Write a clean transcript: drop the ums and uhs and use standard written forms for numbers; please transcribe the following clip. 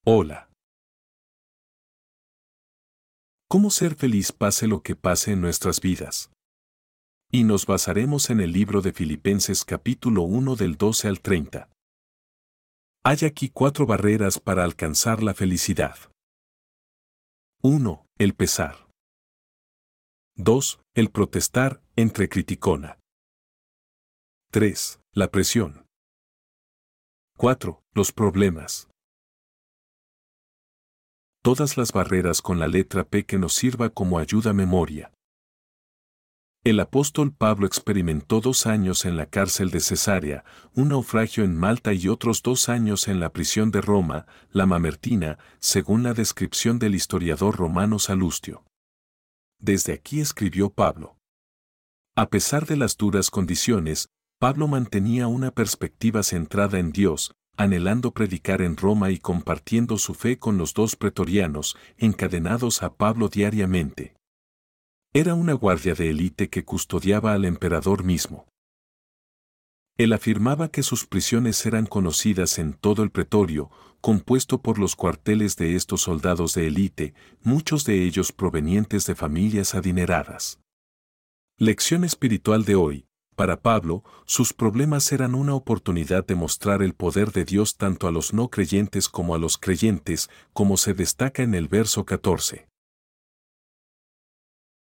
Hola. ¿Cómo ser feliz pase lo que pase en nuestras vidas? Y nos basaremos en el libro de Filipenses capítulo 1 del 12 al 30. Hay aquí 4 barreras para alcanzar la felicidad. 1. El pesar. 2. El protestar, entre criticona. 3. La presión. 4. Los problemas. Todas las barreras con la letra P que nos sirva como ayuda a memoria. El apóstol Pablo experimentó 2 años en la cárcel de Cesarea, un naufragio en Malta y otros 2 años en la prisión de Roma, la Mamertina, según la descripción del historiador romano Salustio. Desde aquí escribió Pablo. A pesar de las duras condiciones, Pablo mantenía una perspectiva centrada en Dios, anhelando predicar en Roma y compartiendo su fe con los 2 pretorianos, encadenados a Pablo diariamente. Era una guardia de élite que custodiaba al emperador mismo. Él afirmaba que sus prisiones eran conocidas en todo el pretorio, compuesto por los cuarteles de estos soldados de élite, muchos de ellos provenientes de familias adineradas. Lección espiritual de hoy. Para Pablo, sus problemas eran una oportunidad de mostrar el poder de Dios tanto a los no creyentes como a los creyentes, como se destaca en el verso 14.